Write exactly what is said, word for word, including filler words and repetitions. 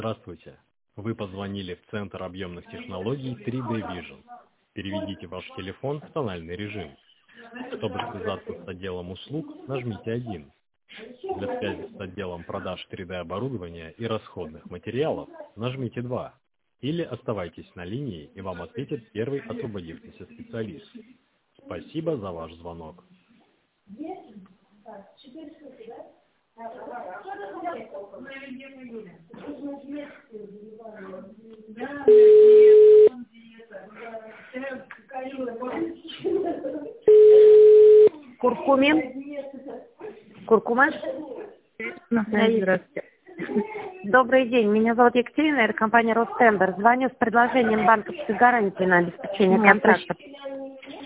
Здравствуйте. Вы позвонили в Центр объемных технологий три дэ Vision. Переведите ваш телефон в тональный режим. Чтобы связаться с отделом услуг, нажмите один. Для связи с отделом продаж три дэ оборудования и расходных материалов нажмите два. Или оставайтесь на линии, и вам ответит первый освободившийся специалист. Спасибо за ваш звонок. Куркумин? Куркума? Здравствуйте. Добрый день, меня зовут Екатерина, это компания Ростендер. Звоню с предложением банковской гарантии на обеспечение Ну, контракта.